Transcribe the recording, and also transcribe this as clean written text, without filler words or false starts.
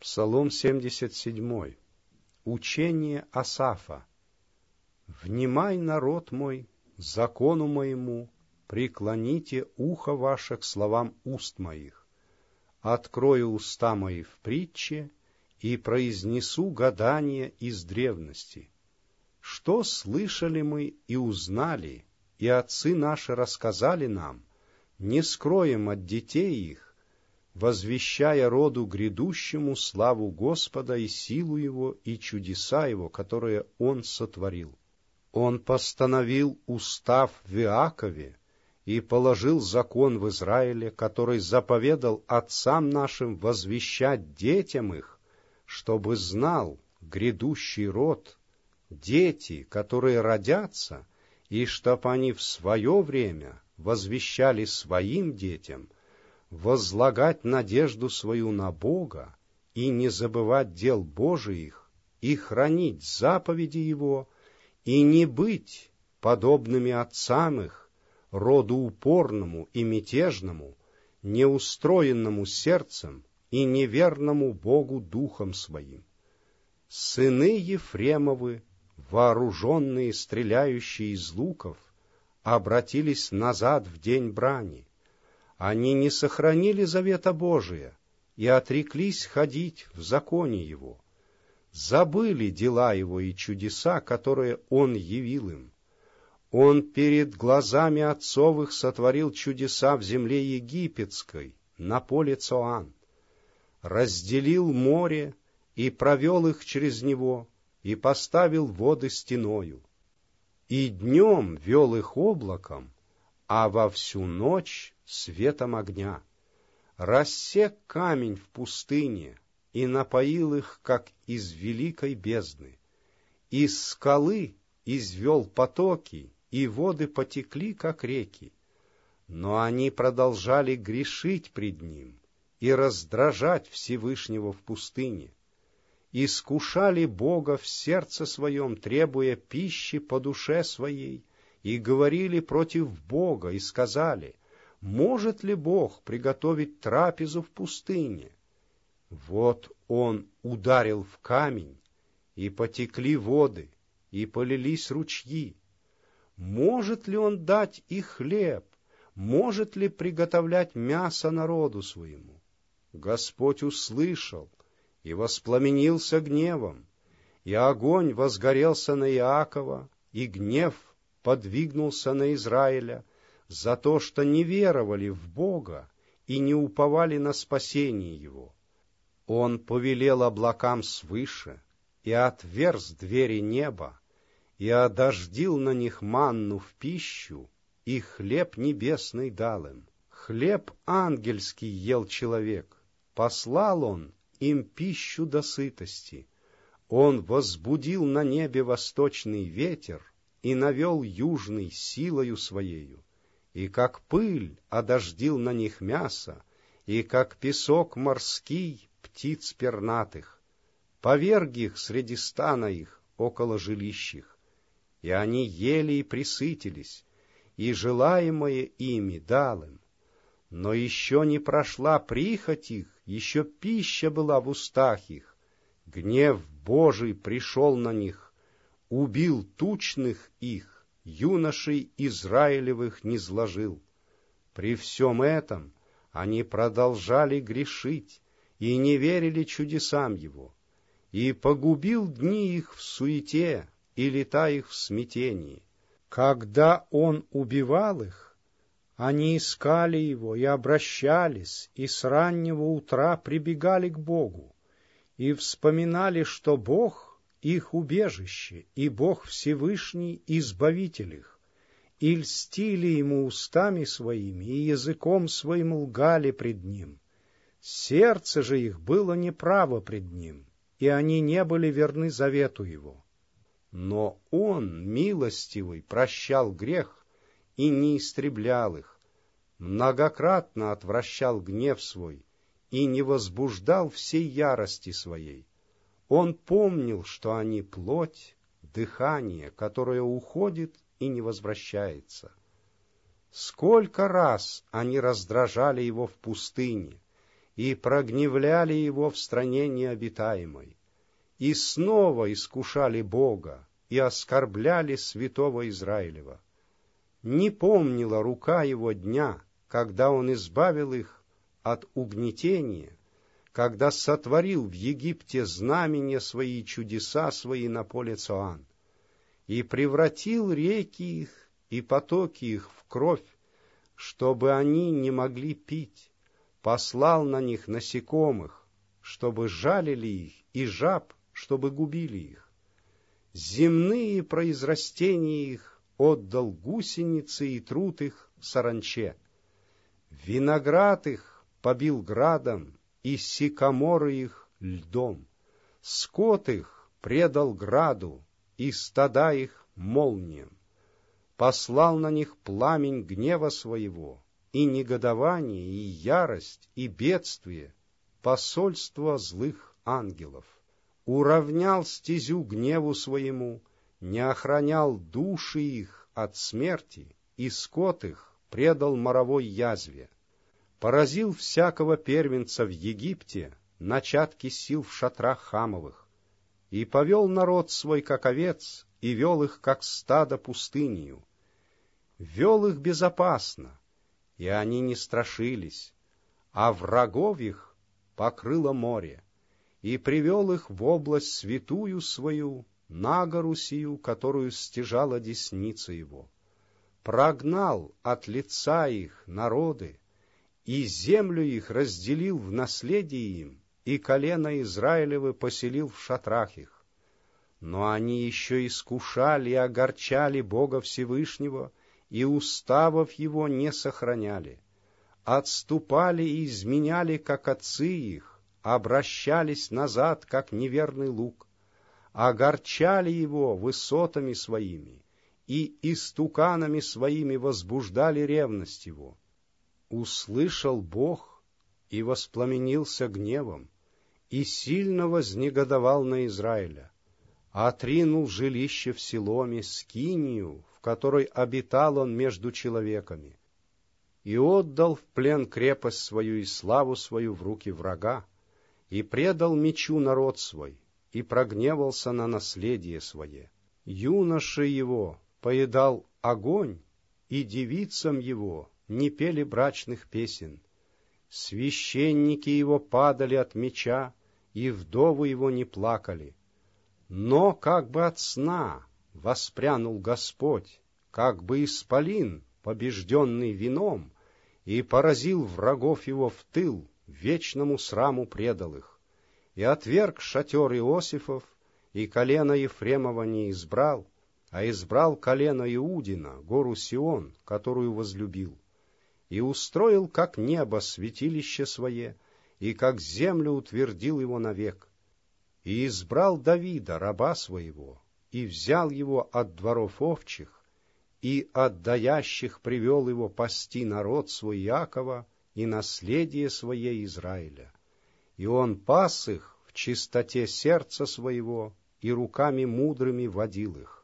Псалом 77. Учение Асафа. «Внимай, народ мой, закону моему, преклоните ухо ваше к словам уст моих. Открою уста мои в притче и произнесу гадание из древности. Что слышали мы и узнали, и отцы наши рассказали нам, не скроем от детей их, возвещая роду грядущему славу Господа и силу Его, и чудеса Его, которые Он сотворил. Он постановил устав в Иакове и положил закон в Израиле, который заповедал отцам нашим возвещать детям их, чтобы знал грядущий род, дети, которые родятся, и чтоб они в свое время возвещали своим детям, возлагать надежду свою на Бога и не забывать дел Божиих, и хранить заповеди Его, и не быть подобными отцам их, роду упорному и мятежному, неустроенному сердцем и неверному Богу духом своим. Сыны Ефремовы, вооруженные, стреляющие из луков, обратились назад в день брани. Они не сохранили завета Божия и отреклись ходить в законе Его, забыли дела Его и чудеса, которые Он явил им. Он перед глазами отцов их сотворил чудеса в земле египетской, на поле Цоан, разделил море и провел их через него, и поставил воды стеною, и днем вел их облаком, а во всю ночь светом огня, рассек камень в пустыне и напоил их, как из великой бездны. Из скалы извел потоки, и воды потекли, как реки. Но они продолжали грешить пред Ним и раздражать Всевышнего в пустыне. Искушали Бога в сердце своем, требуя пищи по душе своей, и говорили против Бога, и сказали: может ли Бог приготовить трапезу в пустыне? Вот Он ударил в камень, и потекли воды, и полились ручьи. Может ли Он дать и хлеб? Может ли приготовлять мясо народу своему? Господь услышал и воспламенился гневом, и огонь возгорелся на Иакова, и гнев подвигнулся на Израиля, за то, что не веровали в Бога и не уповали на спасение Его. Он повелел облакам свыше, и отверз двери неба, и одождил на них манну в пищу, и хлеб небесный дал им. Хлеб ангельский ел человек, послал Он им пищу до сытости. Он возбудил на небе восточный ветер и навел южный силою Своею, и как пыль одождил на них мясо, и как песок морский птиц пернатых, поверг их среди стана их около жилищ их, и они ели и присытились, и желаемое ими дал им. Но еще не прошла прихоть их, еще пища была в устах их. Гнев Божий пришел на них, убил тучных их, юношей Израилевых низложил. При всем этом они продолжали грешить и не верили чудесам Его, и погубил дни их в суете и лета их в смятении. Когда Он убивал их, они искали Его и обращались, и с раннего утра прибегали к Богу, и вспоминали, что Бог — их убежище, и Бог Всевышний — избавитель их, и льстили Ему устами своими, и языком своим лгали пред Ним. Сердце же их было неправо пред Ним, и они не были верны завету Его. Но Он, милостивый, прощал грех и не истреблял их, многократно отвращал гнев свой и не возбуждал всей ярости своей. Он помнил, что они плоть, дыхание, которое уходит и не возвращается. Сколько раз они раздражали Его в пустыне и прогневляли его в стране необитаемой, и снова искушали Бога, и оскорбляли святого Израилева. Не помнила рука его дня, когда он избавил их от угнетения, когда сотворил в Египте знамения свои и чудеса свои на поле Цоан, и превратил реки их и потоки их в кровь, чтобы они не могли пить, послал на них насекомых, чтобы жалили их, и жаб, чтобы губили их. Земные произрастения их отдал гусеницы и труд их саранче. Виноград их побил градом, и сикаморы их льдом. Скот их предал граду, и стада их молниям. Послал на них пламень гнева своего, и негодование, и ярость, и бедствие, посольство злых ангелов. Уравнял стезю гневу своему, не охранял души их от смерти, и скот их предал моровой язве. Поразил всякого первенца в Египте, начатки сил в шатрах Хамовых, и повел народ свой, как овец, и вел их, как стадо, пустынью. Вел их безопасно, и они не страшились, а врагов их покрыло море, и привел их в область святую свою, на гору сию, которую стяжала десница его. Прогнал от лица их народы, и землю их разделил в наследие им, и колено Израилевы поселил в шатрах их. Но они еще искушали и огорчали Бога Всевышнего, и уставов его не сохраняли. Отступали и изменяли, как отцы их, обращались назад, как неверный луг, огорчали его высотами своими, и истуканами своими возбуждали ревность его. Услышал Бог и воспламенился гневом, и сильно вознегодовал на Израиля, отринул жилище в Силоме, скинию, в которой обитал он между человеками, и отдал в плен крепость свою и славу свою в руки врага, и предал мечу народ свой, и прогневался на наследие свое. Юноши его поедал огонь, и девицам его не пели брачных песен. Священники его падали от меча, и вдовы его не плакали. Но как бы от сна воспрянул Господь, как бы исполин, побежденный вином, и поразил врагов его в тыл, вечному сраму предал их, и отверг шатер Иосифов, и колено Ефремова не избрал, а избрал колено Иудина, гору Сион, которую возлюбил, и устроил, как небо, святилище свое, и как землю утвердил его навек, и избрал Давида, раба своего, и взял его от дворов овчих, и от даящих привел его пасти народ свой Иакова и наследие свое Израиля. И он пас их в чистоте сердца своего, и руками мудрыми водил их.